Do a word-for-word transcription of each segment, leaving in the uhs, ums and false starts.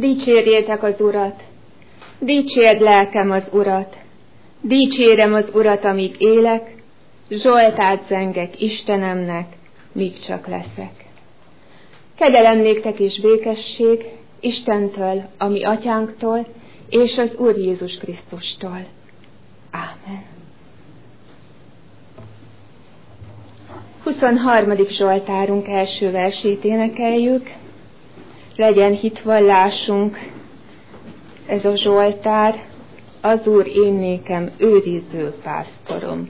Dicsérjétek az Urat! Dicsérd lelkem az Urat! Dicsérem az Urat, amíg élek, zsoltárt zengek Istenemnek, míg csak leszek. Kegyelem néktek és békesség Istentől, a mi atyánktól, és az Úr Jézus Krisztustól. Ámen. huszonharmadik Zsoltárunk első versét énekeljük. Legyen hitvallásunk ez a Zsoltár, az Úr én nékem őriző pásztorom.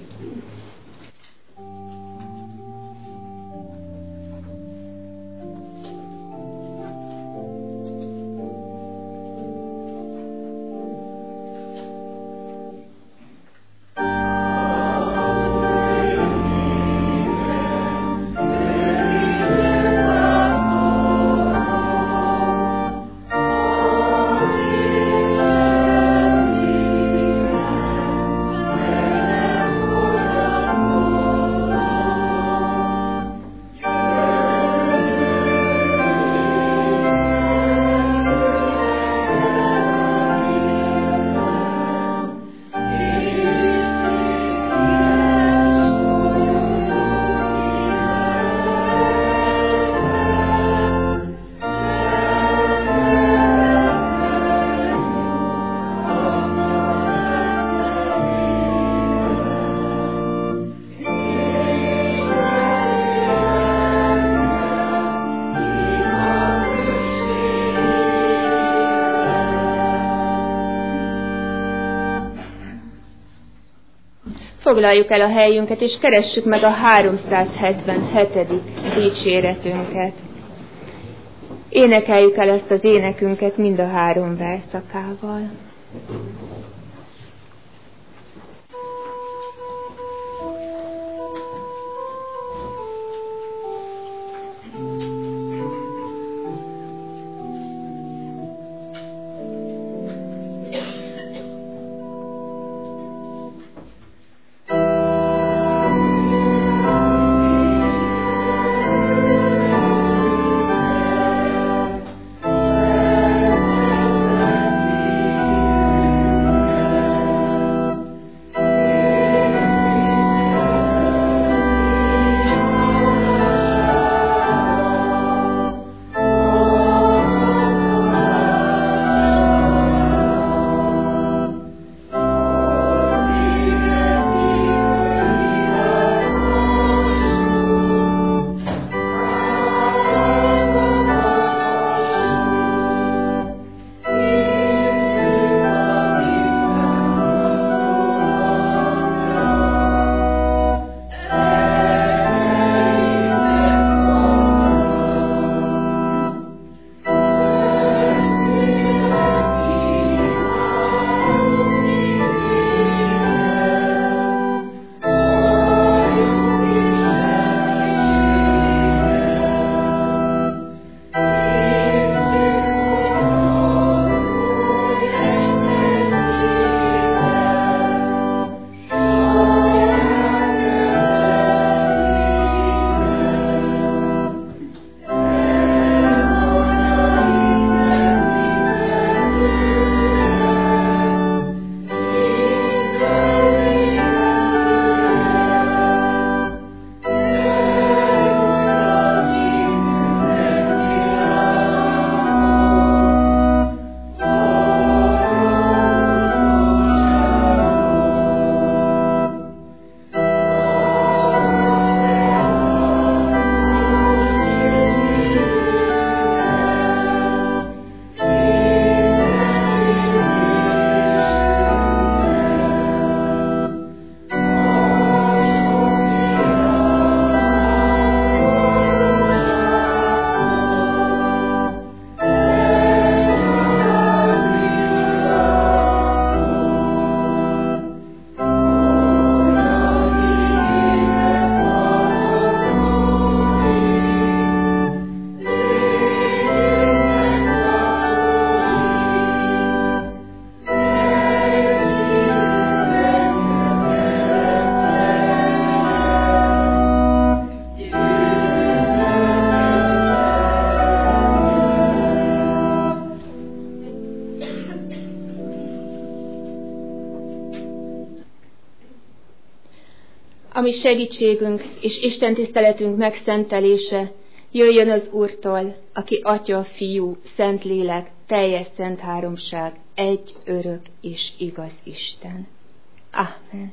Foglaljuk el a helyünket, és keressük meg a háromszázhetvenhetedik dicséretünket. Énekeljük el ezt az énekünket mind a három verszakával. ami segítségünk és Isten tiszteletünk megszentelése jöjjön az Úrtól, aki Atya, Fiú, Szentlélek, teljes szent háromság, egy örök és igaz Isten. Amen.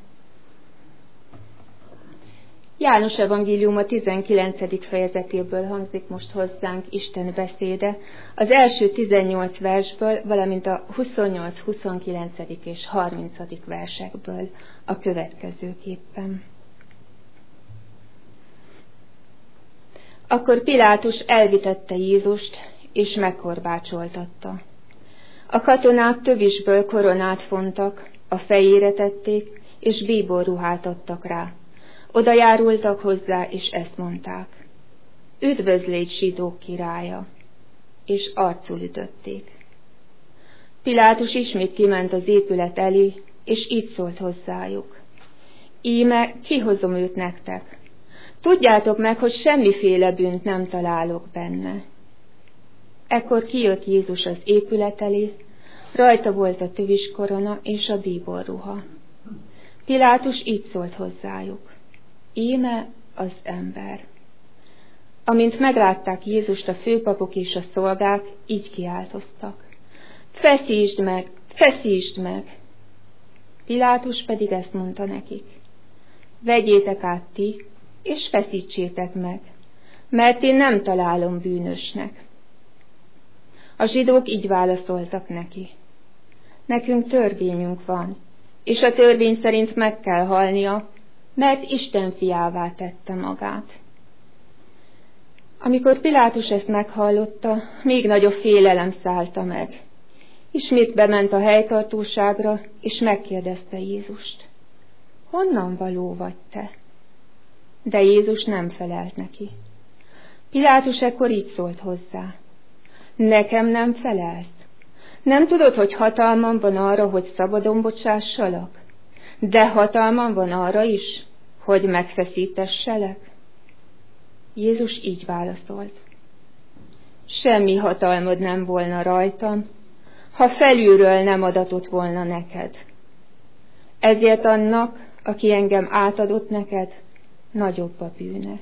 János evangéliuma tizenkilencedik fejezetéből hangzik most hozzánk Isten beszéde, az első tizennyolc versből, valamint a huszonnyolc, huszonkilencedik és harmincadik versekből a következőképpen. Akkor Pilátus elvitette Jézust, és megkorbácsoltatta. A katonák tövisből koronát fontak, a fejére tették, és bíborruhát adtak rá. Oda járultak hozzá, és ezt mondták: Üdvözlégy, zsidók királya! És arcul ütötték. Pilátus ismét kiment az épület elé, és így szólt hozzájuk: Íme kihozom őt nektek. Tudjátok meg, hogy semmiféle bűnt nem találok benne. Ekkor kijött Jézus az épület elé, rajta volt a töviskorona és a bíborruha. Pilátus így szólt hozzájuk: Íme az ember. Amint meglátták Jézust a főpapok és a szolgák, így kiáltoztak: Feszítsd meg, feszítsd meg! Pilátus pedig ezt mondta nekik: Vegyétek át ti, és feszítsétek meg, mert én nem találom bűnösnek. A zsidók így válaszoltak neki: Nekünk törvényünk van, és a törvény szerint meg kell halnia, mert Isten fiává tette magát. Amikor Pilátus ezt meghallotta, még nagyobb félelem szállta meg. Ismét bement a helytartóságra, és megkérdezte Jézust: Honnan való vagy te? De Jézus nem felelt neki. Pilátus ekkor így szólt hozzá: Nekem nem felelsz? Nem tudod, hogy hatalmam van arra, hogy szabadon bocsássalak? De hatalmam van arra is, hogy megfeszítesselek? Jézus így válaszolt: Semmi hatalmad nem volna rajtam, ha felülről nem adatott volna neked. Ezért annak, aki engem átadott neked, nagyobb a bűne.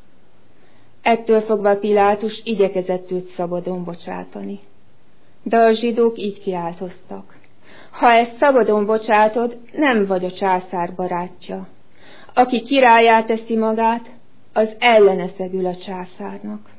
Ettől fogva Pilátus igyekezett őt szabadon bocsátani. De a zsidók így kiáltoztak: Ha ezt szabadon bocsátod, nem vagy a császár barátja. Aki királlyá teszi magát, az ellene szegül a császárnak.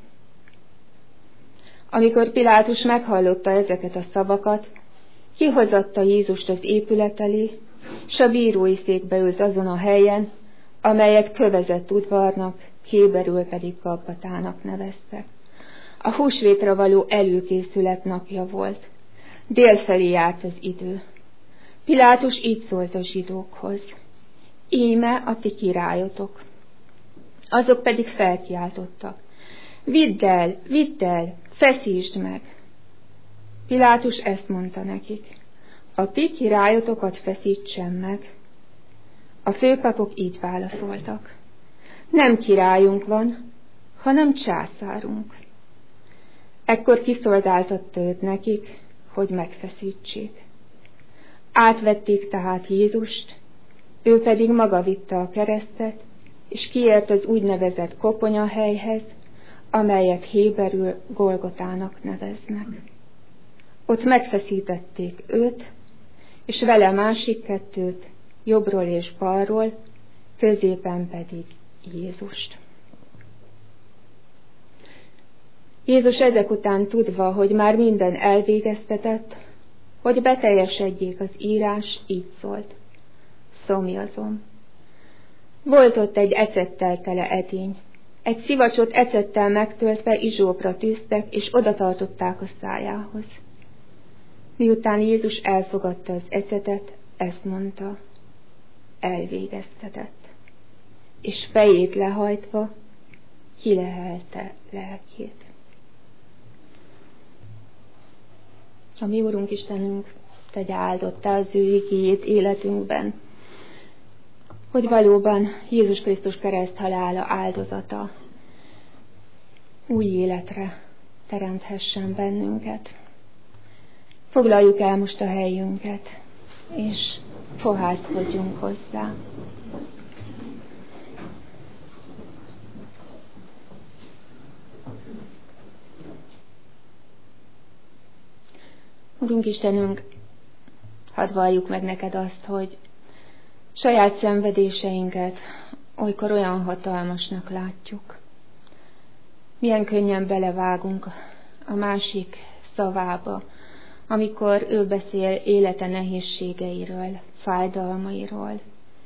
Amikor Pilátus meghallotta ezeket a szavakat, kihozatta Jézust az épület elé, s a bírói székbe ült azon a helyen, amelyet kövezett udvarnak, héberül pedig Gabbatának neveztek. A húsvétra való előkészület napja volt. Délfelé járt az idő. Pilátus így szólt a zsidókhoz: Íme a ti királyotok. Azok pedig felkiáltottak: Vidd el, vidd el, feszítsd meg! Pilátus ezt mondta nekik: A ti királyotokat feszítsem meg. A főpapok így válaszoltak: Nem királyunk van, hanem császárunk. Ekkor kiszolgáltatta őt nekik, hogy megfeszítsék. Átvették tehát Jézust, ő pedig maga vitte a keresztet, és kiért az úgynevezett koponyahelyhez, amelyet héberül Golgotának neveznek. Ott megfeszítették őt, és vele másik kettőt, jobbról és balról, középen pedig Jézust. Jézus ezek után tudva, hogy már minden elvégeztetett, hogy beteljesedjék az írás, így szólt: Szomjazom. Volt ott egy ecettel tele edény. Egy szivacsot ecettel megtöltve izsópra tűztek, és oda tartották a szájához. Miután Jézus elfogadta az ecetet, ezt mondta: Elvégeztetett. És fejét lehajtva kilehelte lelkét. A mi Úrunk Istenünk tegye áldottá az ő igéjét életünkben, hogy valóban Jézus Krisztus kereszthalála áldozata új életre teremthessen bennünket. Foglaljuk el most a helyünket, és fohászkodjunk hozzá. Urunk Istenünk, hadd valljuk meg neked azt, hogy saját szenvedéseinket olykor olyan hatalmasnak látjuk. Milyen könnyen belevágunk a másik szavába, amikor ő beszél élete nehézségeiről, fájdalmairól.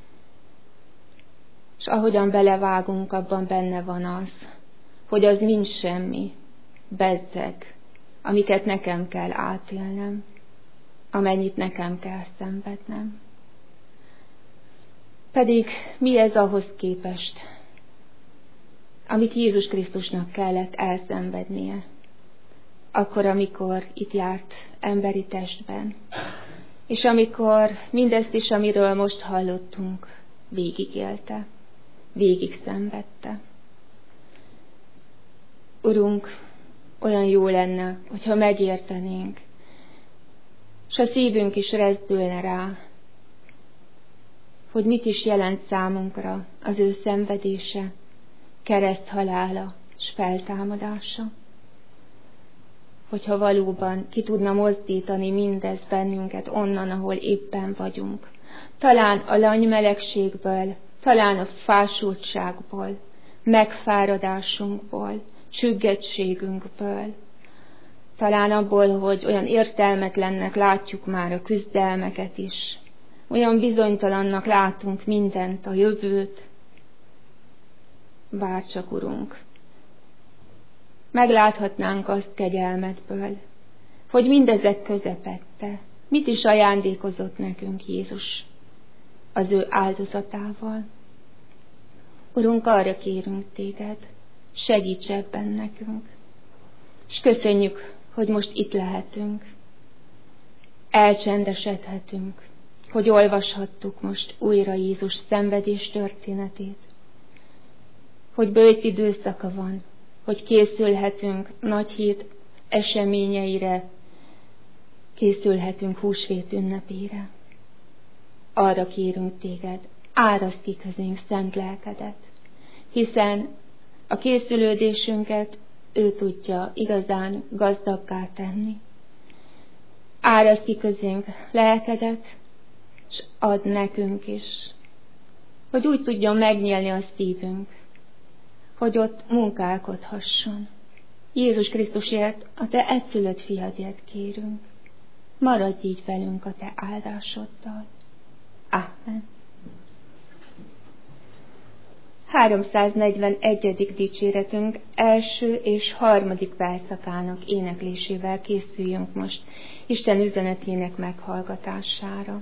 És ahogyan belevágunk, abban benne van az, hogy az mind semmi, bezzeg, amiket nekem kell átélnem, amennyit nekem kell szenvednem. Pedig mi ez ahhoz képest, amit Jézus Krisztusnak kellett elszenvednie, akkor, amikor itt járt emberi testben, és amikor mindezt is, amiről most hallottunk, végigélte, végig szenvedte. Urunk, olyan jó lenne, hogyha megértenénk, és a szívünk is rezdülne rá, hogy mit is jelent számunkra az ő szenvedése, kereszthalála és feltámadása. Hogyha valóban ki tudna mozdítani mindez bennünket onnan, ahol éppen vagyunk. Talán a langymelegségből, talán a fásultságból, megfáradásunkból, csüggettségünkből, talán abból, hogy olyan értelmetlennek látjuk már a küzdelmeket is, olyan bizonytalannak látunk mindent, a jövőt. Bárcsak, Urunk, megláthatnánk azt kegyelmedből, hogy mindezek közepette mit is ajándékozott nekünk Jézus az ő áldozatával. Urunk, arra kérünk téged, segíts ebben nekünk, és köszönjük, hogy most itt lehetünk, elcsendesedhetünk, hogy olvashattuk most újra Jézus szenvedés történetét, hogy böjt időszaka van, hogy készülhetünk nagy hét eseményeire, készülhetünk húsvét ünnepére. Arra kérünk téged, árasd ki közénk szent lelkedet, hiszen a készülődésünket ő tudja igazán gazdaggá tenni. Árasd ki közénk lelkedet, és add nekünk is, hogy úgy tudjon megnyílni a szívünk, hogy ott munkálkodhasson. Jézus Krisztusért, a te egyszülött fiadért kérünk. Maradj így velünk a te áldásoddal. Amen. háromszáznegyvenegyedik dicséretünk első és harmadik verszakának éneklésével készüljünk most Isten üzenetének meghallgatására.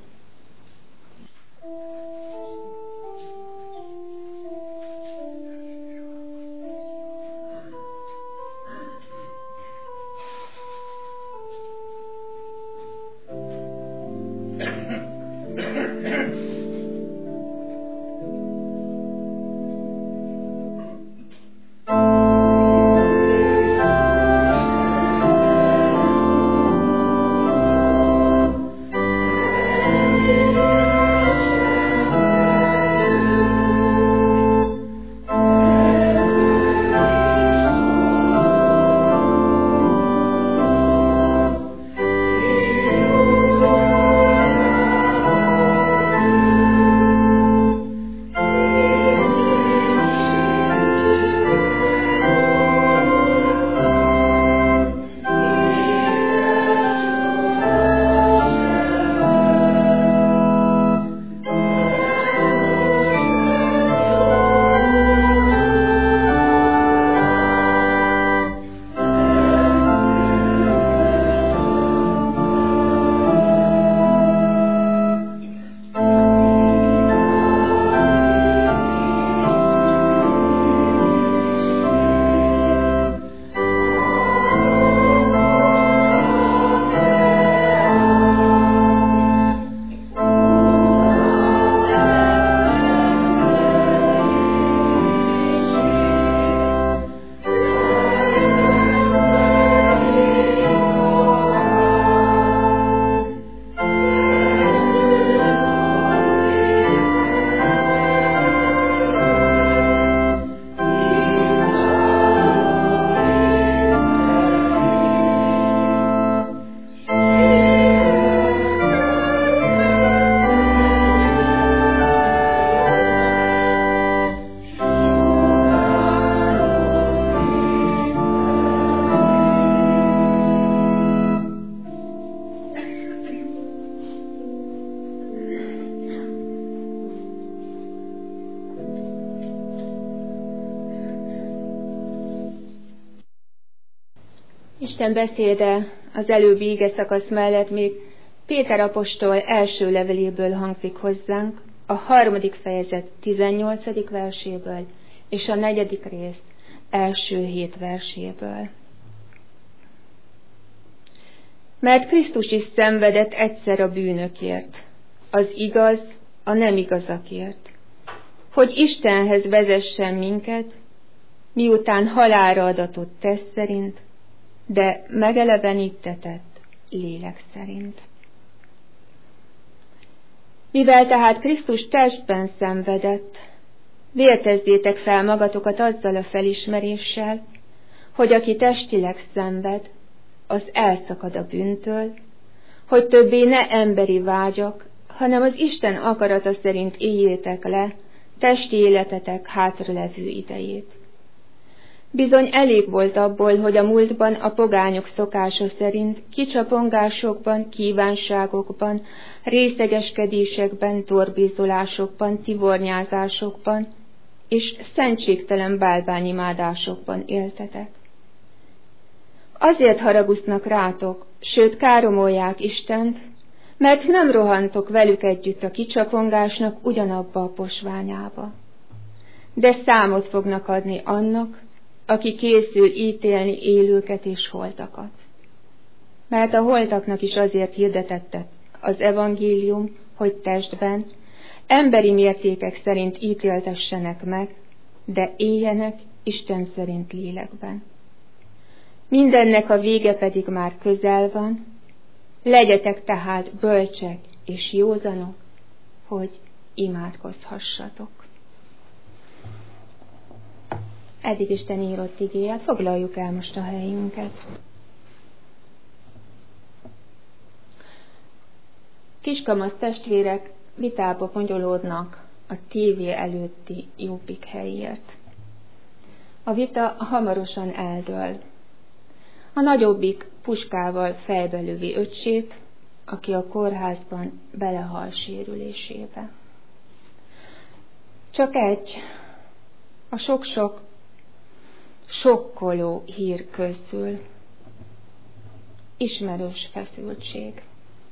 Isten beszéde az előbbi igeszakasz mellett még Péter apostol első leveléből hangzik hozzánk, a harmadik fejezet tizennyolcadik verséből és a negyedik rész első hét verséből. Mert Krisztus is szenvedett egyszer a bűnökért, az igaz a nem igazakért, hogy Istenhez vezessen minket, miután halálra adatott test szerint, de megelevenítetett lélek szerint. Mivel tehát Krisztus testben szenvedett, vértezzétek fel magatokat azzal a felismeréssel, hogy aki testileg szenved, az elszakad a bűntől, hogy többé ne emberi vágyak, hanem az Isten akarata szerint éljétek le testi életetek hátralevő idejét. Bizony elég volt abból, hogy a múltban a pogányok szokása szerint kicsapongásokban, kívánságokban, részegeskedésekben, torbézolásokban, tivornyázásokban és szentségtelen bálványimádásokban éltetek. Azért haragusznak rátok, sőt káromolják Istent, mert nem rohantok velük együtt a kicsapongásnak ugyanabba a posványába. De számot fognak adni annak, aki készül ítélni élőket és holtakat. Mert a holtaknak is azért hirdetett az evangélium, hogy testben, emberi mértékek szerint ítéltessenek meg, de éljenek Isten szerint lélekben. Mindennek a vége pedig már közel van, legyetek tehát bölcsek és józanok, hogy imádkozhassatok. Eddig Isten írott igéje, foglaljuk el most a helyünket. Kiskamasz testvérek vitába bonyolódnak a tévé előtti jobbik helyért. A vita hamarosan eldől. A nagyobbik puskával fejbe lövi öccsét, aki a kórházban belehal sérülésébe. Csak egy, a sok-sok sokkoló hír közül. Ismerős feszültség.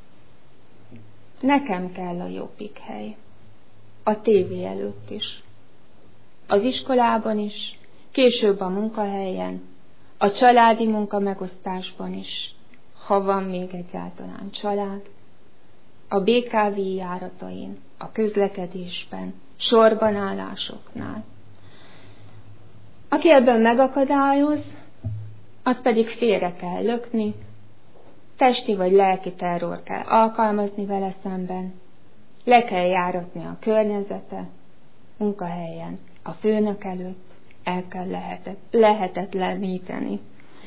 Nekem kell a jobbik hely. A tévé előtt is. Az iskolában is, később a munkahelyen, a családi munka megosztásban is, ha van még egyáltalán család, a bé ká vé járatain, a közlekedésben, sorbanállásoknál. Aki ebben megakadályoz, az pedig félre kell lökni, testi vagy lelki terror kell alkalmazni vele szemben, le kell járatni a környezete, munkahelyen, a főnök előtt, el kell lehetet, lehetetleníteni.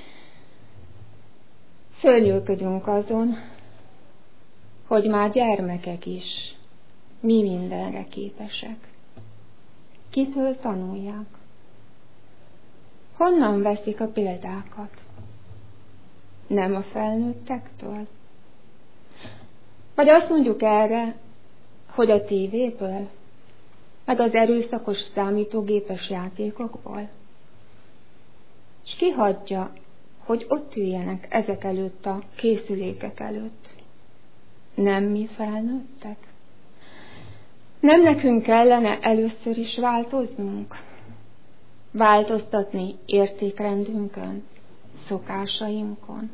Fölnyűlködünk azon, hogy már gyermekek is mi mindenre képesek. Kitől tanulják? Honnan veszik a példákat? Nem a felnőttektől? Vagy azt mondjuk erre, hogy a tévéből, meg az erőszakos számítógépes játékokból? És ki hagyja, hogy ott üljenek ezek előtt a készülékek előtt? Nem mi felnőttek? Nem nekünk kellene először is változnunk? Változtatni értékrendünkön, szokásainkon?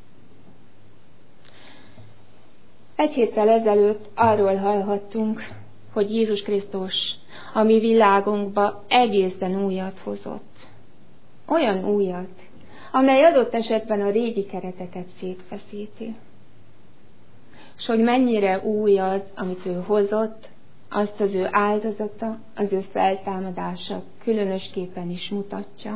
Egy héttel ezelőtt arról hallhattunk, hogy Jézus Krisztus a mi világunkba egészen újat hozott. Olyan újat, amely adott esetben a régi kereteket szétfeszíti. És hogy mennyire új az, amit ő hozott, azt az ő áldozata, az ő feltámadása különösképpen is mutatja.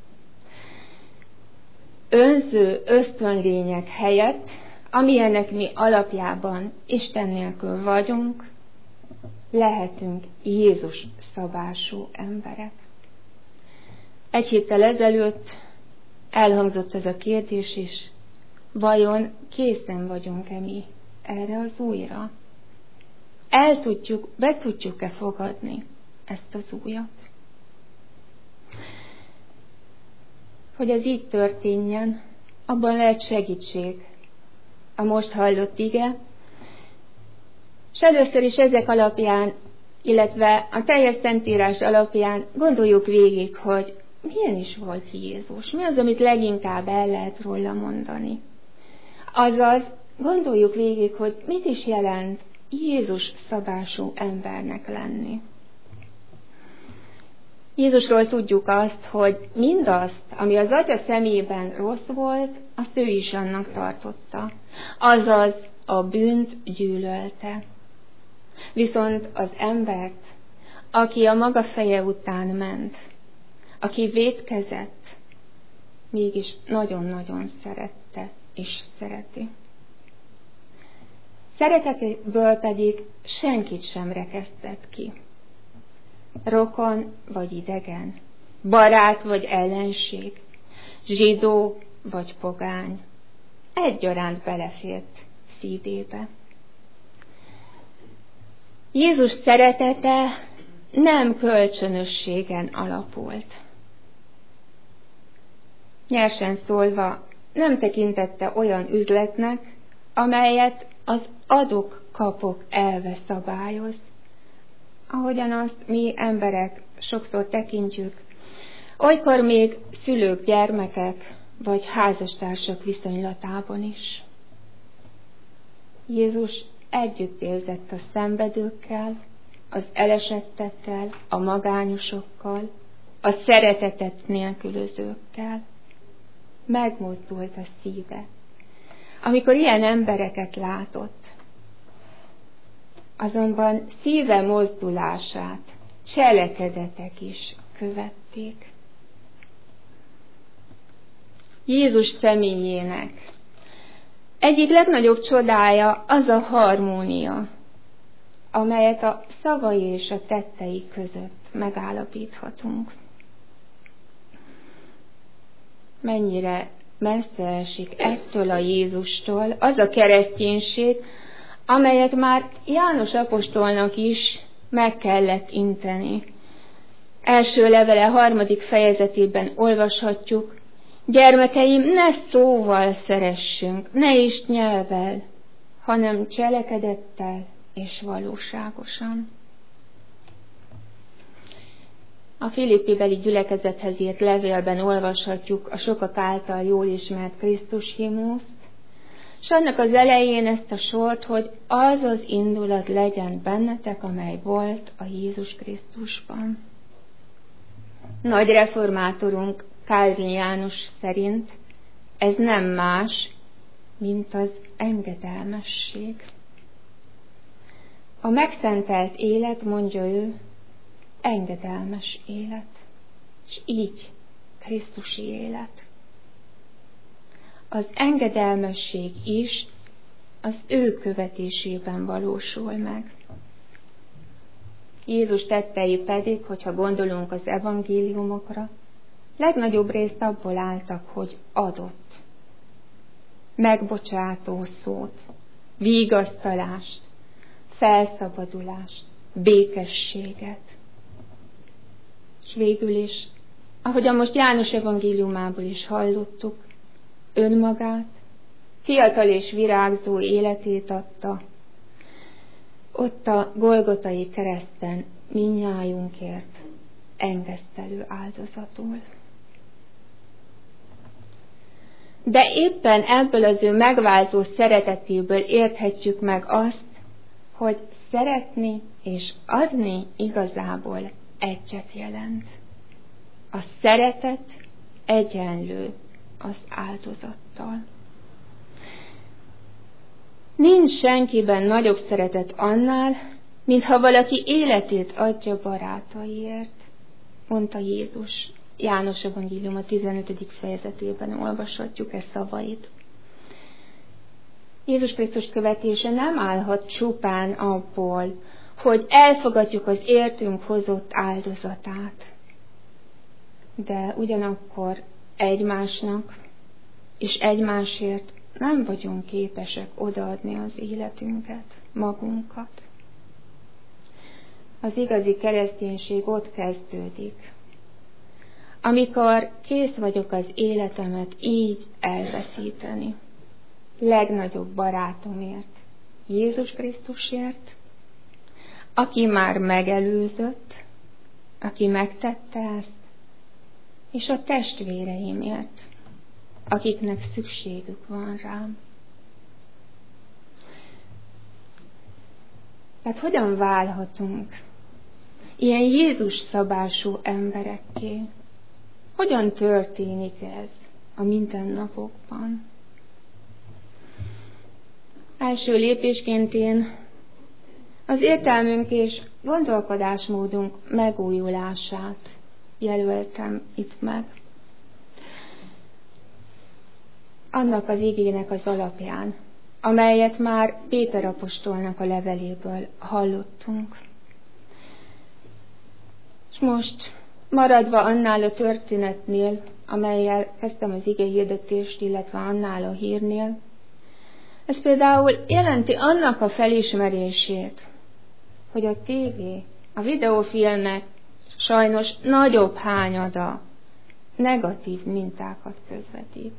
Önző ösztönlények helyett, amilyenek mi alapjában Isten nélkül vagyunk, lehetünk Jézus szabású emberek. Egy héttel ezelőtt elhangzott ez a kérdés is, vajon készen vagyunk-e mi erre az újra? El tudjuk, be tudjuk-e fogadni ezt az újat? Hogy ez így történjen, abban lehet segítség a most hallott ige, és először is ezek alapján, illetve a teljes Szentírás alapján gondoljuk végig, hogy milyen is volt Jézus, mi az, amit leginkább el lehet róla mondani. Azaz, gondoljuk végig, hogy mit is jelent Jézus szabású embernek lenni. Jézusról tudjuk azt, hogy mindazt, ami az Atya szemében rossz volt, azt ő is annak tartotta. Azaz a bűnt gyűlölte. Viszont az embert, aki a maga feje után ment, aki vétkezett, mégis nagyon-nagyon szerette és szereti. Szeretetből pedig senkit sem rekesztett ki. Rokon vagy idegen, barát vagy ellenség, zsidó vagy pogány, egyaránt belefért szívébe. Jézus szeretete nem kölcsönösségen alapult. Nyersen szólva, nem tekintette olyan üzletnek, amelyet az adok-kapok elve szabályoz, ahogyan azt mi emberek sokszor tekintjük, olykor még szülők, gyermekek vagy házastársak viszonylatában is. Jézus együtt érzett a szenvedőkkel, az elesettekkel, a magányosokkal, a szeretetet nélkülözőkkel. Megmozdult a szíve, amikor ilyen embereket látott. Azonban szíve mozdulását cselekedetek is követték. Jézus személyének egyik legnagyobb csodája az a harmónia, amelyet a szavai és a tettei között megállapíthatunk. Mennyire messze esik ettől a Jézustól az a kereszténység, amelyet már János apostolnak is meg kellett inteni. Első levele harmadik fejezetében olvashatjuk: gyermekeim, ne szóval szeressünk, ne is nyelvvel, hanem cselekedettel és valóságosan. A Filippibeli gyülekezethez írt levélben olvashatjuk a sokak által jól ismert Krisztus himnuszt, és annak az elején ezt a sort, hogy az az indulat legyen bennetek, amely volt a Jézus Krisztusban. Nagy reformátorunk Kálvin János szerint ez nem más, mint az engedelmesség. A megszentelt élet, mondja ő, engedelmes élet, és így Krisztusi élet. Az engedelmesség is az ő követésében valósul meg. Jézus tettei pedig, hogyha gondolunk az evangéliumokra, legnagyobb részt abból álltak, hogy adott, megbocsátó szót, vigasztalást, felszabadulást, békességet. És végül is, ahogyan most János evangéliumából is hallottuk, önmagát, fiatal és virágzó életét adta, ott a Golgotai kereszten mindnyájunkért engesztelő áldozatul. De éppen ebből az ő megváltó szeretetéből érthetjük meg azt, hogy szeretni és adni igazából egyet jelent. A szeretet egyenlő az áldozattal. Nincs senkiben nagyobb szeretet annál, mintha valaki életét adja barátaiért, mondta Jézus. János evangélium a tizenötödik fejezetében olvashatjuk e szavait. Jézus Krisztus követése nem állhat csupán abból, hogy elfogadjuk az értünk hozott áldozatát, de ugyanakkor egymásnak és egymásért nem vagyunk képesek odaadni az életünket, magunkat. Az igazi kereszténység ott kezdődik, amikor kész vagyok az életemet így elveszíteni. Legnagyobb barátomért, Jézus Krisztusért, aki már megelőzött, aki megtette ezt, és a testvéreimért, akiknek szükségük van rám. Tehát hogyan válhatunk ilyen Jézus szabású emberekké? Hogyan történik ez a mindennapokban? Első lépésként én az értelmünk és gondolkodásmódunk megújulását jelöltem itt meg. Annak az igének az alapján, amelyet már Péter apostolnak a leveléből hallottunk. És most maradva annál a történetnél, amellyel kezdtem az ige hirdetést, illetve annál a hírnél, ez például jelenti annak a felismerését, hogy a tévé, a videófilmek sajnos nagyobb hányada negatív mintákat közvetít.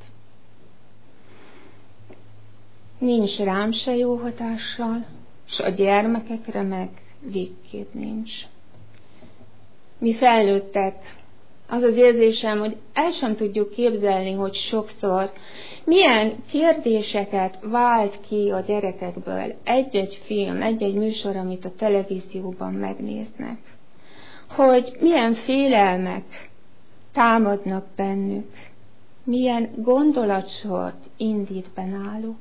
Nincs rám se jó hatással, s a gyermekekre meg végképp nincs. Mi felnőttek, az az érzésem, hogy el sem tudjuk képzelni, hogy sokszor milyen kérdéseket vált ki a gyerekekből egy-egy film, egy-egy műsor, amit a televízióban megnéznek. Hogy milyen félelmek támadnak bennük, milyen gondolatsort indít be náluk.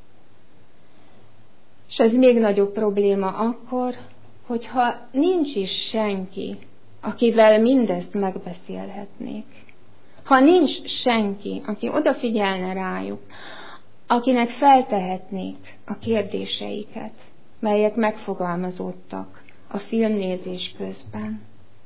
És ez még nagyobb probléma akkor, hogyha nincs is senki, akivel mindezt megbeszélhetnék. Ha nincs senki, aki odafigyelne rájuk, akinek feltehetnék a kérdéseiket, melyek megfogalmazódtak a filmnézés közben.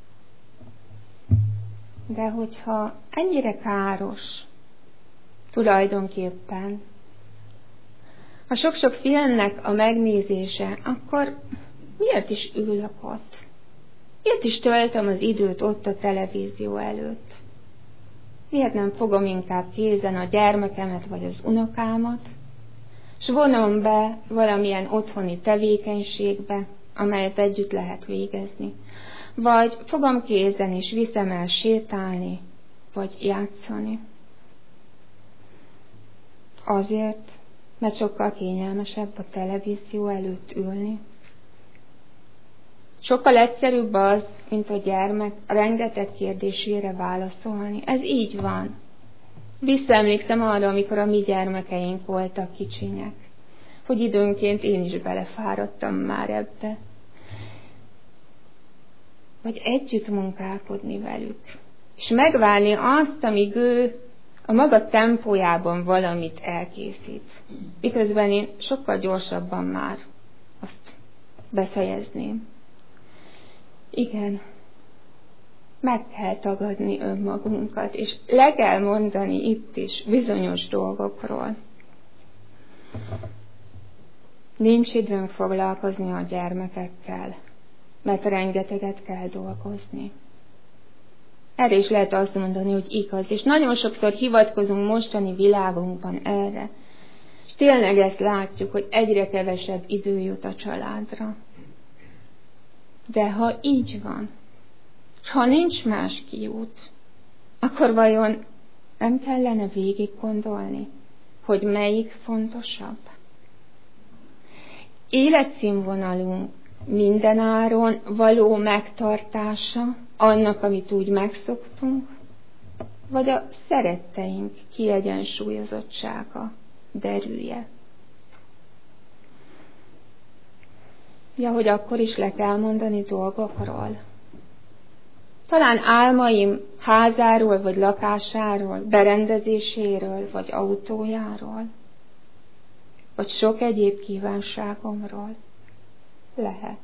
De hogyha ennyire káros tulajdonképpen a sok-sok filmnek a megnézése, akkor miért is ülök ott? Miért is töltöm az időt ott a televízió előtt? Miért nem fogom inkább kézen a gyermekemet vagy az unokámat, s vonom be valamilyen otthoni tevékenységbe, amelyet együtt lehet végezni, vagy fogom kézen és viszem el sétálni, vagy játszani. Azért, mert sokkal kényelmesebb a televízió előtt ülni. Sokkal egyszerűbb az, mint a gyermek rengeteg kérdésére válaszolni. Ez így van. Visszaemlékszem arra, amikor a mi gyermekeink voltak kicsinyek, hogy időnként én is belefáradtam már ebbe. Vagy együtt munkálkodni velük. És megvárni azt, amíg ő a maga tempójában valamit elkészít. Miközben én sokkal gyorsabban már azt befejezném. Igen, meg kell tagadni önmagunkat, és le kell mondani itt is bizonyos dolgokról. Nincs időnk foglalkozni a gyermekekkel, mert rengeteget kell dolgozni. Erre is lehet azt mondani, hogy igaz, és nagyon sokszor hivatkozunk mostani világunkban erre, és tényleg ezt látjuk, hogy egyre kevesebb idő jut a családra. De ha így van, és ha nincs más kiút, akkor vajon nem kellene végig gondolni, hogy melyik fontosabb? Életszínvonalunk mindenáron való megtartása, annak, amit úgy megszoktunk, vagy a szeretteink kiegyensúlyozottsága, derűje. Ja, hogy akkor is le kell mondani dolgokról. Talán álmaim házáról, vagy lakásáról, berendezéséről, vagy autójáról, vagy sok egyéb kívánságomról. Lehet.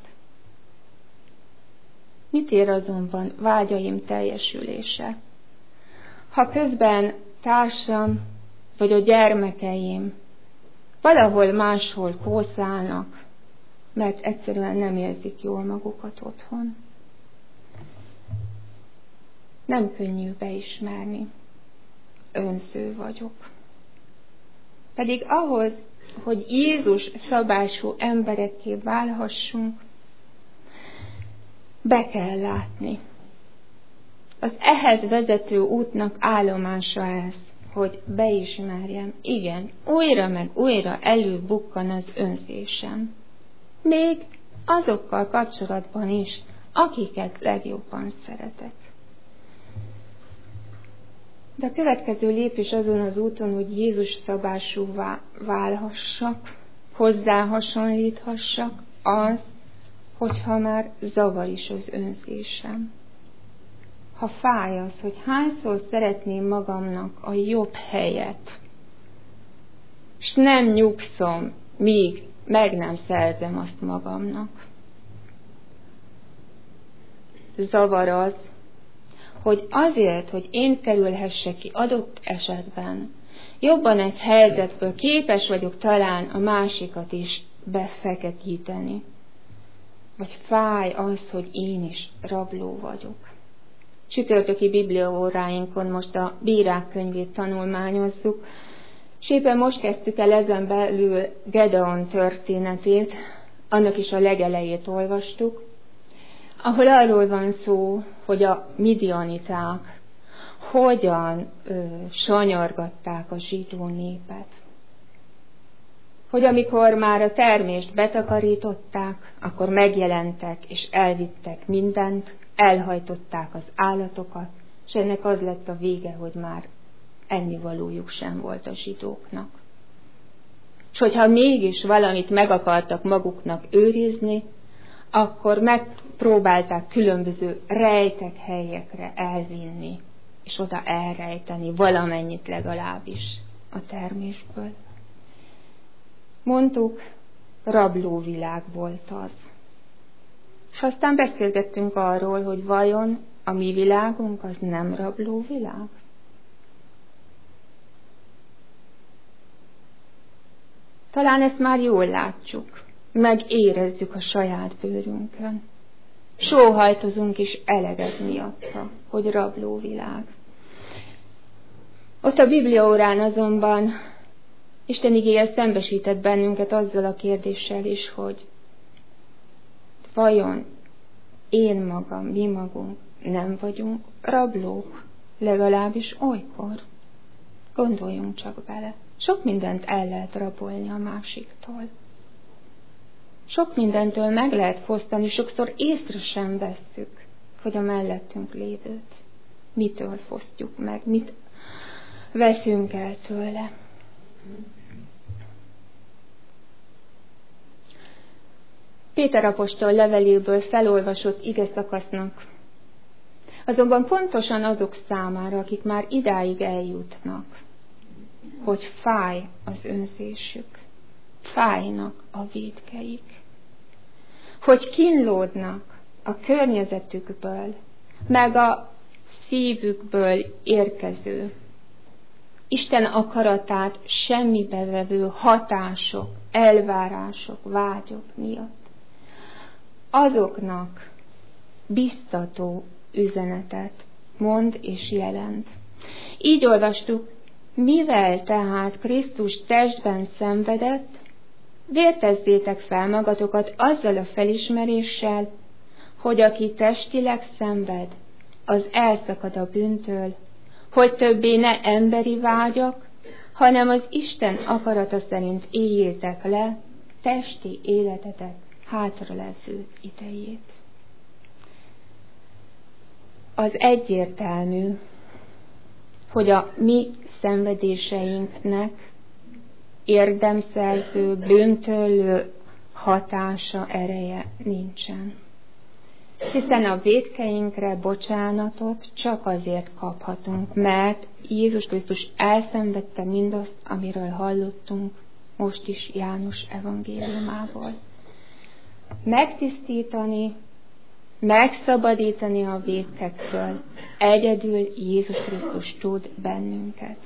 Mit ér azonban vágyaim teljesülése? Ha közben társam, vagy a gyermekeim valahol máshol kószálnak, mert egyszerűen nem érzik jól magukat otthon. nem könnyű beismerni. Önző vagyok. Pedig ahhoz, hogy Jézus szabású emberekké válhassunk, be kell látni. Az ehhez vezető útnak állomása ez, hogy beismerjem, igen, újra meg újra előbukkan az önzésem. Még azokkal kapcsolatban is, akiket legjobban szeretek. De a következő lépés azon az úton, hogy Jézus szabásúvá válhassak, hozzá hasonlíthassak, az, hogyha már zavar is az önzésem. Ha fáj az, hogy hányszor szeretném magamnak a jobb helyet, és nem nyugszom, míg meg nem szerzem azt magamnak. Zavar az, hogy azért, hogy én kerülhessek ki adott esetben, jobban egy helyzetből képes vagyok talán a másikat is befeketíteni. Vagy fáj az, hogy én is rabló vagyok. Csütörtöki bibliaóráinkon most a Bírák könyvét tanulmányozzuk, és éppen most kezdtük el ezen belül Gedeon történetét, annak is a legelejét olvastuk, ahol arról van szó, hogy a midianiták hogyan ö, sanyargatták a zsidó népet. Hogy amikor már a termést betakarították, akkor megjelentek és elvittek mindent, elhajtották az állatokat, és ennek az lett a vége, hogy már ennivalójuk sem volt a zsidóknak. És hogyha mégis valamit meg akartak maguknak őrizni, akkor megpróbálták különböző rejtek helyekre elvinni, és oda elrejteni valamennyit legalábbis a termésből. Mondtuk, rablóvilág volt az. És aztán beszélgettünk arról, hogy vajon a mi világunk az nem rablóvilág? Talán ezt már jól látjuk, megérezzük a saját bőrünkön. Sóhajtozunk is eleget miatta, hogy rablóvilág. Ott a bibliaórán azonban Isten igéje szembesített bennünket azzal a kérdéssel is, hogy vajon én magam, mi magunk nem vagyunk rablók, legalábbis olykor. Gondoljunk csak bele. Sok mindent el lehet rabolni a másiktól. Sok mindentől meg lehet fosztani, sokszor észre sem vesszük, hogy a mellettünk lévőt mitől fosztjuk meg, mit veszünk el tőle. Péter apostol leveléből felolvasott igeszakasznak, azonban pontosan azok számára, akik már idáig eljutnak, hogy fáj az önzésük, fájnak a vétkeik, hogy kínlódnak a környezetükből, meg a szívükből érkező, Isten akaratát semmibe vevő hatások, elvárások, vágyok miatt. Azoknak biztató üzenetet mond és jelent. Így olvastuk, mivel tehát Krisztus testben szenvedett, vértezzétek fel magatokat azzal a felismeréssel, hogy aki testileg szenved, az elszakad a bűntől, hogy többé ne emberi vágyak, hanem az Isten akarata szerint éljétek le testi életetek hátralevő idejét. Az egyértelmű, hogy a mi szenvedéseinknek érdemszerző, bűntörlő hatása, ereje nincsen. Hiszen a vétkeinkre bocsánatot csak azért kaphatunk, mert Jézus Krisztus elszenvedte mindazt, amiről hallottunk most is János evangéliumából. Megtisztítani, megszabadítani a vétkektől egyedül Jézus Krisztus tud bennünket.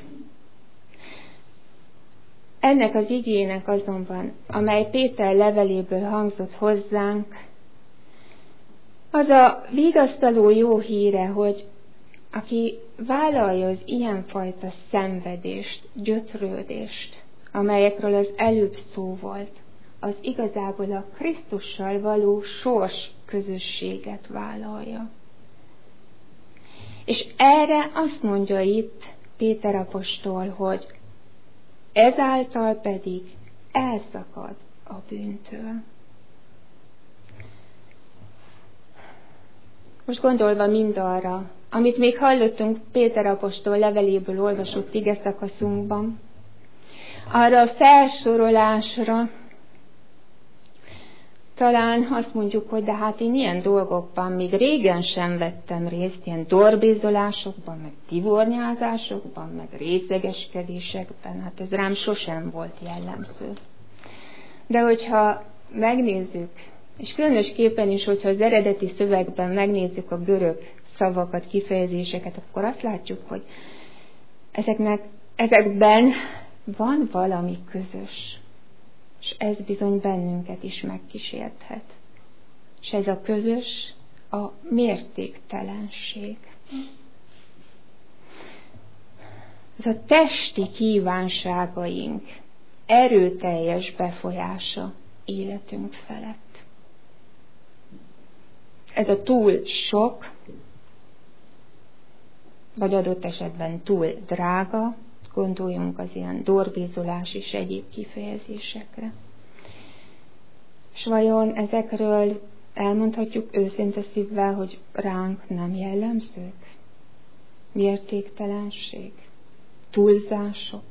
Ennek az igének azonban, amely Péter leveléből hangzott hozzánk, az a vigasztaló jó híre, hogy aki vállalja az ilyenfajta szenvedést, gyötrődést, amelyekről az előbb szó volt, az igazából a Krisztussal való sors közösséget vállalja. És erre azt mondja itt Péter apostol, hogy ezáltal pedig elszakad a bűntől. Most gondolva mindarra, amit még hallottunk Péter apostol leveléből olvasott ige szakaszunkban, arra a felsorolásra talán azt mondjuk, hogy de hát én ilyen dolgokban még régen sem vettem részt, ilyen dorbézolásokban, meg tivornyázásokban, meg részegeskedésekben, hát ez rám sosem volt jellemző. De hogyha megnézzük, és különösképpen is, hogyha az eredeti szövegben megnézzük a görög szavakat, kifejezéseket, akkor azt látjuk, hogy ezeknek, ezekben van valami közös. És ez bizony bennünket is megkísérthet. És ez a közös a mértéktelenség. Ez a testi kívánságaink erőteljes befolyása életünk felett. Ez a túl sok, vagy adott esetben túl drága, gondoljunk az ilyen dorbézolás és egyéb kifejezésekre. És vajon ezekről elmondhatjuk őszinte szívvel, hogy ránk nem jellemzők? Mértéktelenség, túlzások.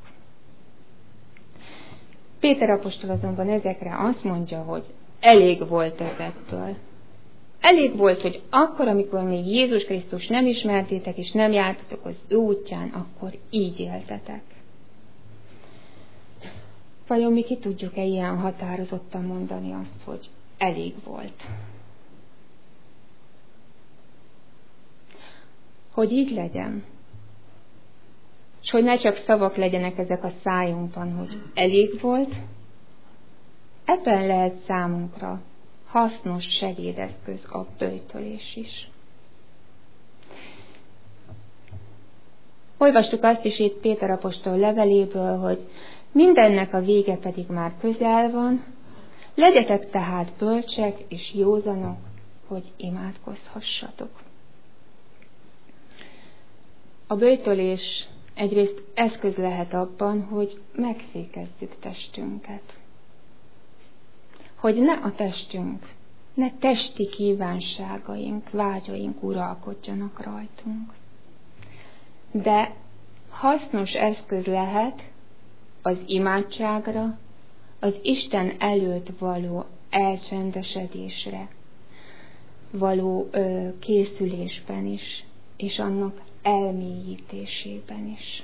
Péter apostol azonban ezekre azt mondja, hogy elég volt ezekből. Elég volt, hogy akkor, amikor még Jézus Krisztus nem ismertétek, és nem jártatok az ő útján, akkor így éltetek. Vajon mi ki tudjuk-e ilyen határozottan mondani azt, hogy elég volt? Hogy így legyen. És hogy ne csak szavak legyenek ezek a szájunkban, hogy elég volt, ebben lehet számunkra hasznos segédeszköz a böjtölés is. Olvastuk azt is itt Péter apostol leveléből, hogy mindennek a vége pedig már közel van, legyetek tehát bölcsek és józanok, hogy imádkozhassatok. A böjtölés egyrészt eszköz lehet abban, hogy megfékezzük testünket. Hogy ne a testünk, ne testi kívánságaink, vágyaink uralkodjanak rajtunk. De hasznos eszköz lehet az imádságra, az Isten előtt való elcsendesedésre, való ö, készülésben is, és annak elmélyítésében is.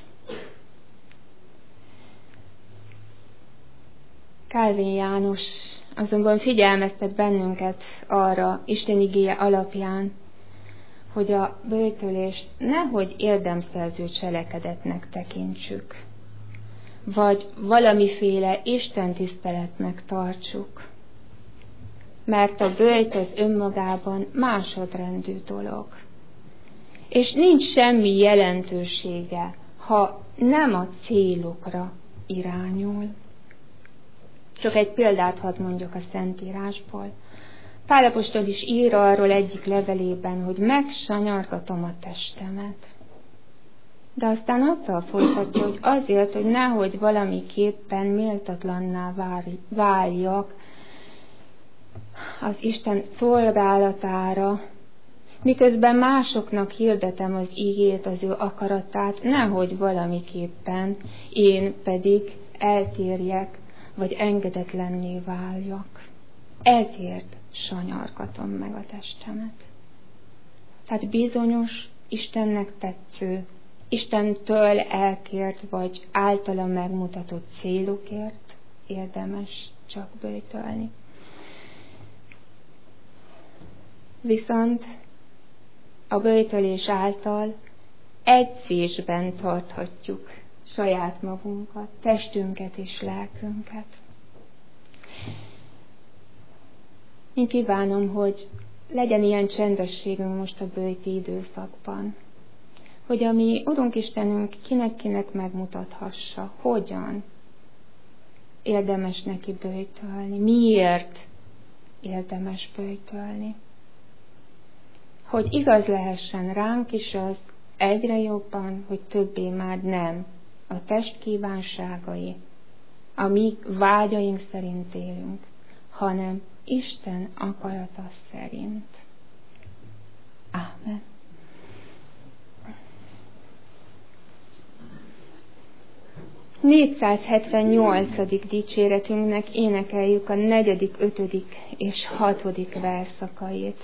Kálvin János azonban figyelmeztet bennünket arra Isten igéje alapján, hogy a böjtölést nehogy érdemszerző cselekedetnek tekintsük, vagy valamiféle istentiszteletnek tartsuk, mert a böjt az önmagában másodrendű dolog, és nincs semmi jelentősége, ha nem a célokra irányul. Csak egy példát hadd mondjak a Szentírásból. Pál apostol is ír arról egyik levelében, hogy megsanyargatom a testemet. De aztán azzal folytatja, hogy azért, hogy nehogy valamiképpen méltatlanná váljak az Isten szolgálatára, miközben másoknak hirdetem az igét, az ő akaratát, nehogy valamiképpen én pedig eltérjek, vagy engedetlenné váljak. Ezért sanyargatom meg a testemet. Tehát bizonyos Istennek tetsző, Istentől elkért, vagy általa megmutatott célokért érdemes csak böjtölni. Viszont a böjtölés által edzésben tarthatjuk saját magunkat, testünket és lelkünket. Én kívánom, hogy legyen ilyen csendességünk most a böjti időszakban, hogy a mi Urunk Istenünk kinek-kinek megmutathassa, hogyan érdemes neki böjtölni, miért érdemes böjtölni. Hogy igaz lehessen ránk is az egyre jobban, hogy többé már nem a test kívánságai, a mi vágyaink szerint élünk, hanem Isten akarata szerint. Ámen. négyszázhetvennyolcadik dicséretünknek énekeljük a negyedik, ötödik és hatodik verszakait.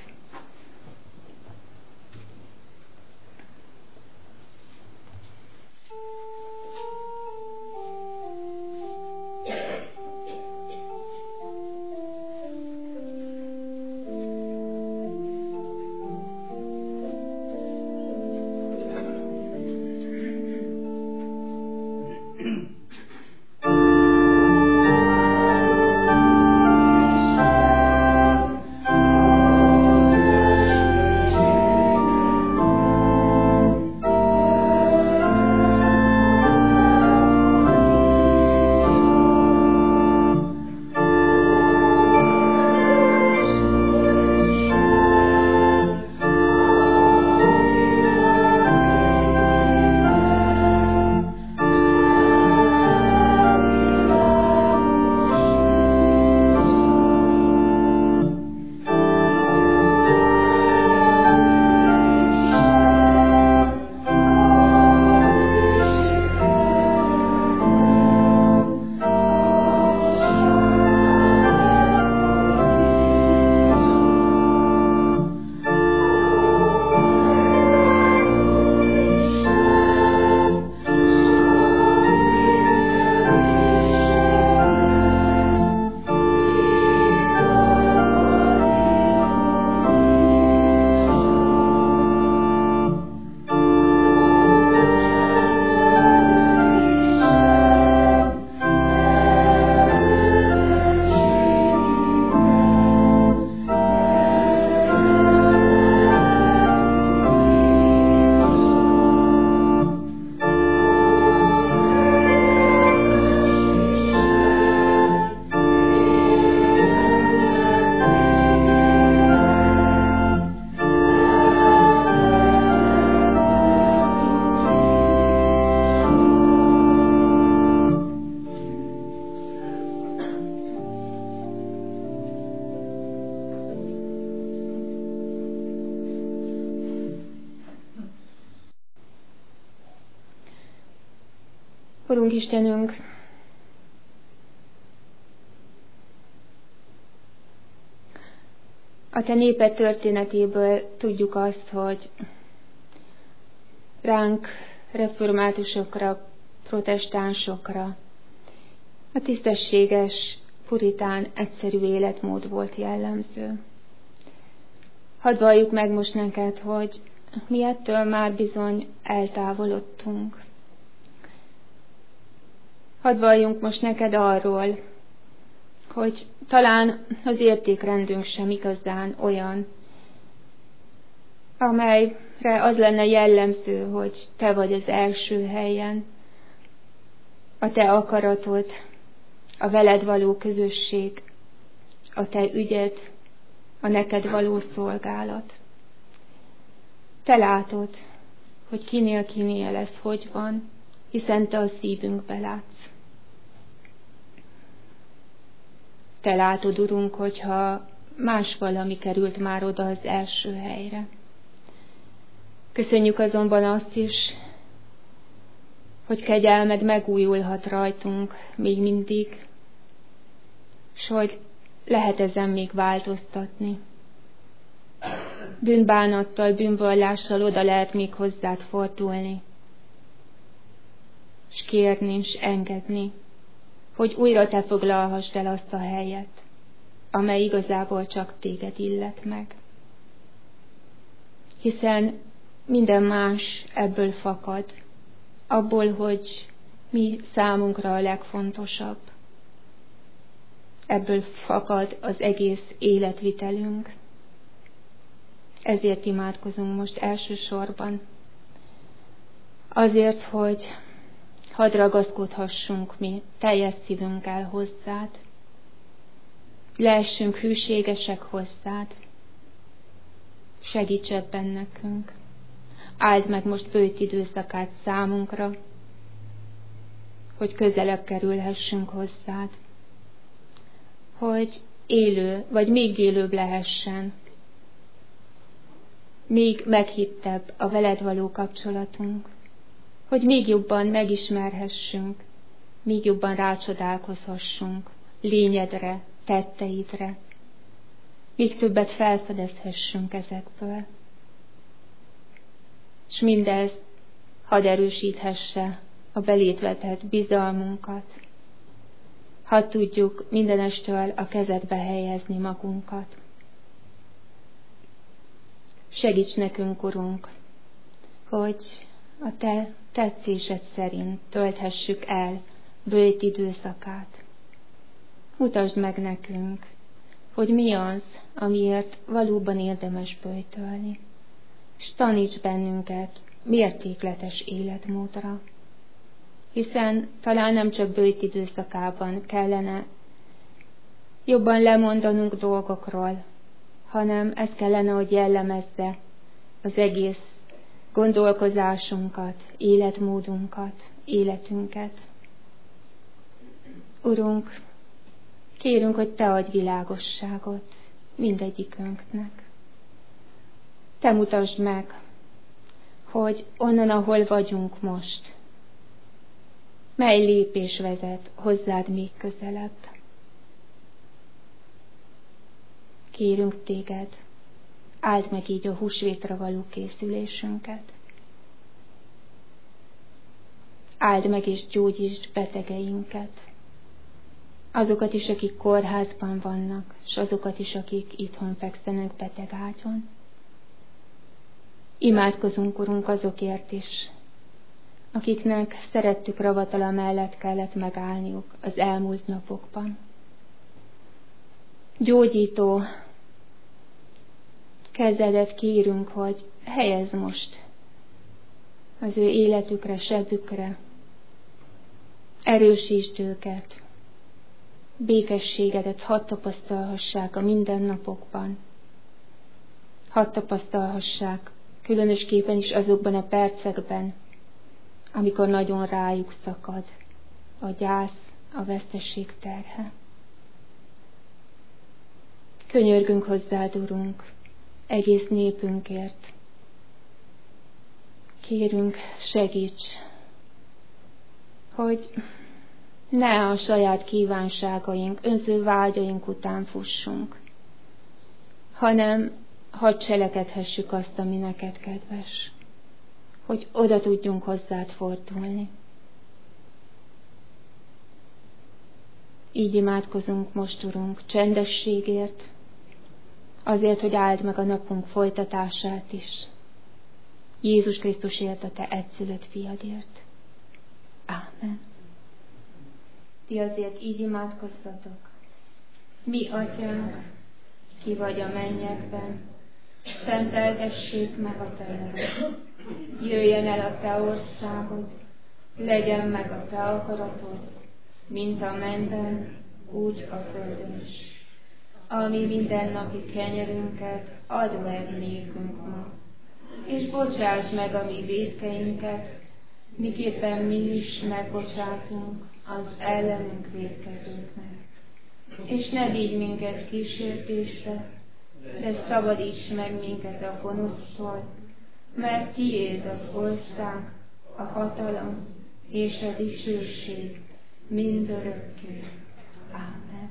Urunk Istenünk, a Te néped történetéből tudjuk azt, hogy ránk, reformátusokra, protestánsokra a tisztességes, puritán, egyszerű életmód volt jellemző. Hadd valljuk meg most neked, hogy mi ettől már bizony eltávolodtunk. Hadd valljunk most neked arról, hogy talán az értékrendünk sem igazán olyan, amelyre az lenne jellemző, hogy te vagy az első helyen, a te akaratod, a veled való közösség, a te ügyed, a neked való szolgálat. Te látod, hogy kinél kinél ez hogy van, hiszen te a szívünkbe látsz. Te látod, Urunk, hogyha más valami került már oda az első helyre. Köszönjük azonban azt is, hogy kegyelmed megújulhat rajtunk még mindig, s hogy lehet ezen még változtatni. Bűnbánattal, bűnvallással oda lehet még hozzád fordulni, s kérni, s engedni, hogy újra te foglalhassd el azt a helyet, amely igazából csak téged illet meg. Hiszen minden más ebből fakad, abból, hogy mi számunkra a legfontosabb. Ebből fakad az egész életvitelünk. Ezért imádkozunk most elsősorban, Azért, hogy hadd ragaszkodhassunk mi teljes szívünkkel hozzád, lehessünk hűségesek hozzád, segíts ebben nekünk. Áld meg most bőjt időszakát számunkra, hogy közelebb kerülhessünk hozzád, hogy élő, vagy még élőbb lehessen, még meghittebb a veled való kapcsolatunk, hogy még jobban megismerhessünk, még jobban rácsodálkozhassunk lényedre, tetteidre, még többet felfedezhessünk ezekből. És mindez hadd erősíthesse a beléd vetett bizalmunkat, hadd tudjuk mindenestől a kezedbe helyezni magunkat. Segíts nekünk, Urunk, hogy a Te tetszésed szerint tölthessük el bőjt időszakát. Mutasd meg nekünk, hogy mi az, amiért valóban érdemes böjtölni, és taníts bennünket mértékletes életmódra, hiszen talán nem csak böjt időszakában kellene jobban lemondanunk dolgokról, hanem ez kellene, hogy jellemezze az egész gondolkozásunkat, életmódunkat, életünket. Urunk, kérünk, hogy Te adj világosságot mindegyikünknek. Te mutasd meg, hogy onnan, ahol vagyunk most, mely lépés vezet hozzád még közelebb. Kérünk Téged, áld meg így a húsvétra való készülésünket. Áld meg és gyógyítsd betegeinket. Azokat is, akik kórházban vannak, és azokat is, akik itthon fekszenek betegágyon. Imádkozunk, Urunk, azokért is, akiknek szerettük ravatala mellett kellett megállniuk az elmúlt napokban. Gyógyító kezedet kérünk, hogy helyezz most az ő életükre, sebükre, erősítsd őket, békességedet hadd tapasztalhassák a mindennapokban, hadd tapasztalhassák különösképpen is azokban a percekben, amikor nagyon rájuk szakad a gyász, a vesztesség terhe. Könyörgünk hozzád, Urunk, egész népünkért. Kérünk, segíts, hogy ne a saját kívánságaink, önző vágyaink után fussunk, hanem hadd cselekedhessük azt, ami neked kedves, hogy oda tudjunk hozzád fordulni. Így imádkozunk most, Urunk, csendességért, azért, hogy áld meg a napunk folytatását is. Jézus Krisztusért, a Te egyszülött fiadért. Ámen. Ti azért így imádkozzatok. Mi, Atyánk, ki vagy a mennyekben, szenteltessék meg a Te neved. Jöjjön el a Te országod, legyen meg a Te akaratod, mint a mennyben, úgy a földön is. Ami mindennapi kenyerünket add meg nékünk ma, és bocsáss meg a mi vétkeinket, miképpen mi is megbocsátunk az ellenünk vétkezőknek. És ne vigy minket kísértésre, de szabadíts meg minket a gonosztól, mert tiéd az ország, a hatalom és a dicsőség mindörökké. Ámen.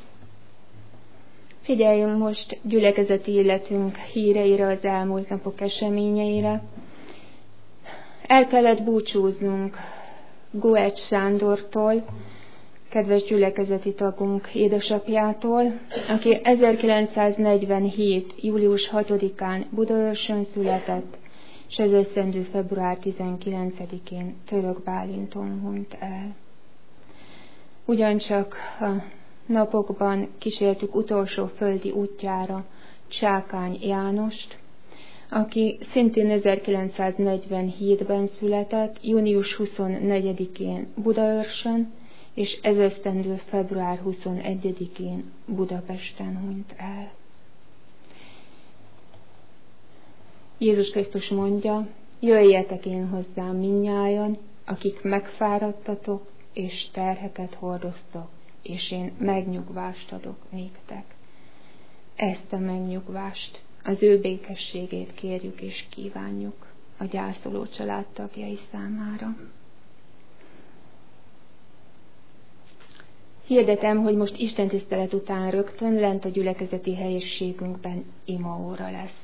Figyeljünk most gyülekezeti életünk híreire, az elmúlt napok eseményeire. El kellett búcsúznunk Goecs Sándortól, kedves gyülekezeti tagunk édesapjától, aki ezerkilencszáznegyvenhét. július hatodikán Budaörsön született, és ez esztendő február tizenkilencedikén Török Bálinton hunyt el. Ugyancsak a napokban kísértük utolsó földi útjára Csákány Jánost, aki szintén ezerkilencszáznegyvenhétben született, június huszonnegyedikén Budaörsön, és ezesztendő február huszonegyedikén Budapesten hunyt el. Jézus Krisztus mondja, jöjjetek én hozzám mindnyájan, akik megfáradtatok és terheket hordoztok, és én megnyugvást adok néktek. Ezt a megnyugvást, az ő békességét kérjük és kívánjuk a gyászoló családtagjai számára. Hirdetem, hogy most istentisztelet után rögtön lent a gyülekezeti helyiségünkben imaóra lesz.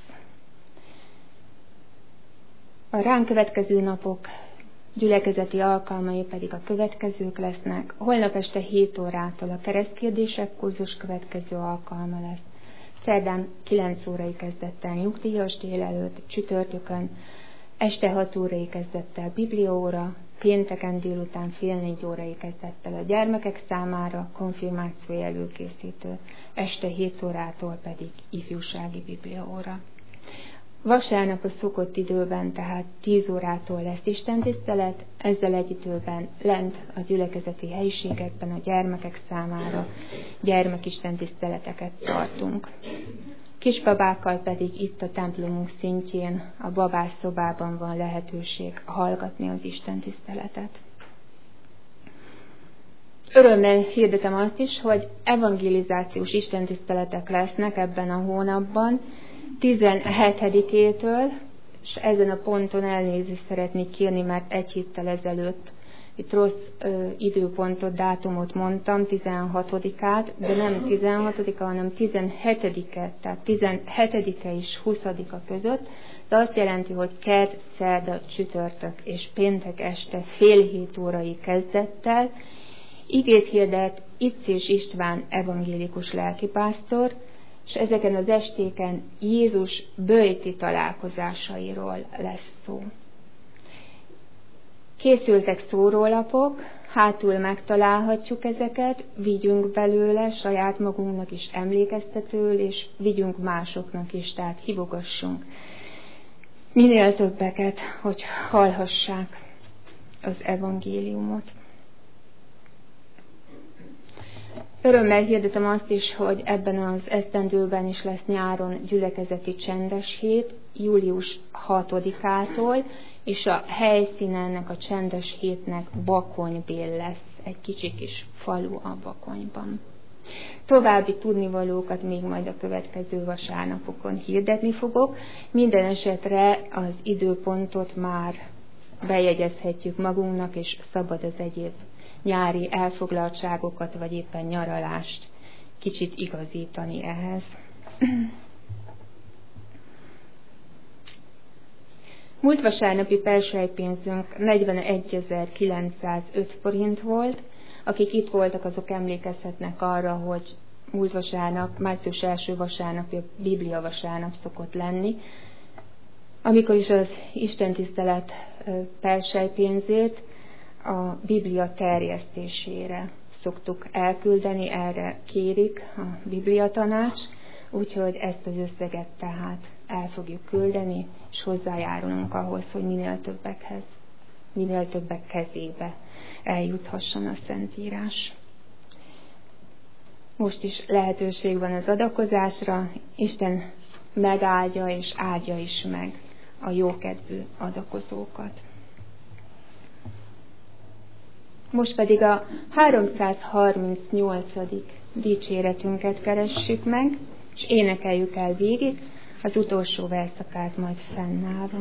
A ránk következő napok gyülekezeti alkalmai pedig a következők lesznek. Holnap este hét órától a keresztkérdések kurzus következő alkalma lesz. Szerdán kilenc órai kezdettel nyugdíjas délelőtt, csütörtökön este hat órai kezdettel bibliaóra, pénteken délután fél négy órai kezdettel a gyermekek számára konfirmáció előkészítő, este hét órától pedig ifjúsági bibliaóra. Vasárnap a szokott időben, tehát tíz órától lesz istentisztelet, ezzel egy időben lent a gyülekezeti helyiségekben a gyermekek számára gyermekistentiszteleteket tartunk. Kisbabákkal pedig itt a templomunk szintjén, a babás szobában van lehetőség hallgatni az istentiszteletet. Örömmel hirdetem azt is, hogy evangelizációs istentiszteletek lesznek ebben a hónapban, tizenhetedikétől, és ezen a ponton elnézést szeretnék kérni, mert egy héttel ezelőtt itt rossz ö, időpontot, dátumot mondtam, tizenhatodikát, de nem tizenhatodika, hanem tizenhetedike, tehát tizenhetedike és huszadika között. De azt jelenti, hogy kedd, szerda, csütörtök és péntek este fél hét órai kezdettel igét hirdet Iczés István evangélikus lelkipásztor, és ezeken az estéken Jézus böjti találkozásairól lesz szó. Készültek szórólapok, hátul megtalálhatjuk ezeket, vigyünk belőle saját magunknak is emlékeztetőül, és vigyünk másoknak is, tehát hívogassunk minél többeket, hogy hallhassák az evangéliumot. Örömmel hirdetem azt is, hogy ebben az esztendőben is lesz nyáron gyülekezeti csendes hét, július hatodikától, és a helyszíne ennek a csendes hétnek Bakonybél lesz, egy kicsi kis falu a Bakonyban. További tudnivalókat még majd a következő vasárnapokon hirdetni fogok. Minden esetre az időpontot már bejegyezhetjük magunknak, és szabad az egyéb nyári elfoglaltságokat, vagy éppen nyaralást kicsit igazítani ehhez. Múlt vasárnapi persejpénzünk negyvenegyezer-kilencszázöt forint volt. Akik itt voltak, azok emlékezhetnek arra, hogy múlt vasárnap, március első vasárnapja Biblia vasárnap szokott lenni, amikor is az istentisztelet persejpénzét a Biblia terjesztésére szoktuk elküldeni, erre kérik a Biblia tanács, úgyhogy ezt az összeget tehát el fogjuk küldeni, és hozzájárulunk ahhoz, hogy minél többekhez, minél többek kezébe eljuthasson a Szentírás. Most is lehetőség van az adakozásra, Isten megáldja és áldja is meg a jókedvű adakozókat. Most pedig a háromszázharmincnyolcadik dicséretünket keressük meg, és énekeljük el végig az utolsó verszakát majd fennállva.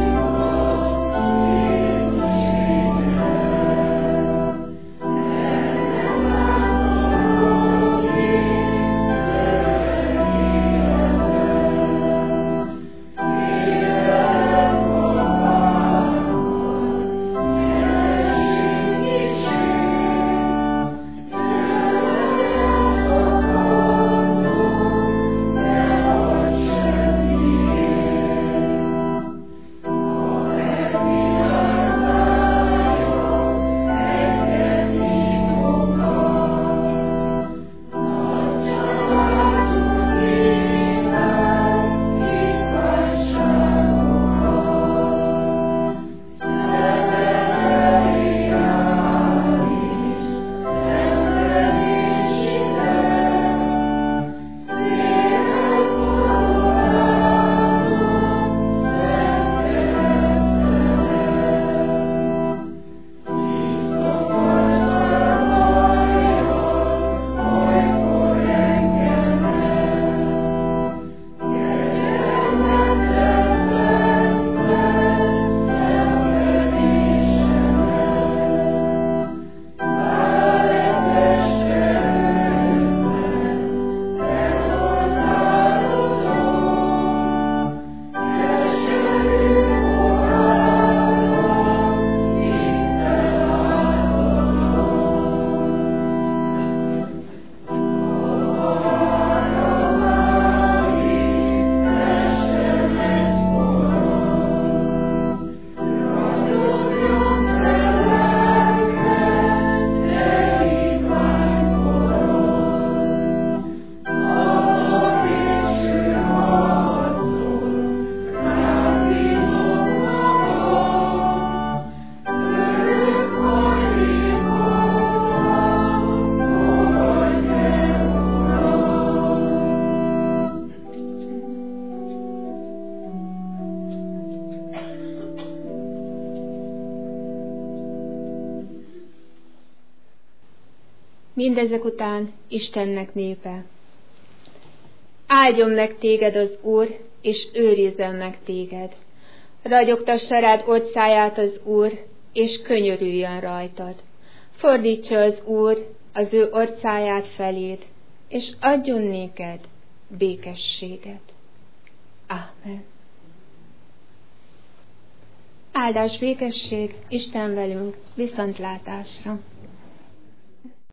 Yeah. mindezek után Istennek népe. Áldjon meg téged az Úr, és őrizzen meg téged. Ragyogtassa rád orcáját az Úr, és könyörüljön rajtad. Fordítsa az Úr az ő orcáját feléd, és adjon néked békességet. Amen. Áldás, békesség, Isten velünk, viszontlátásra!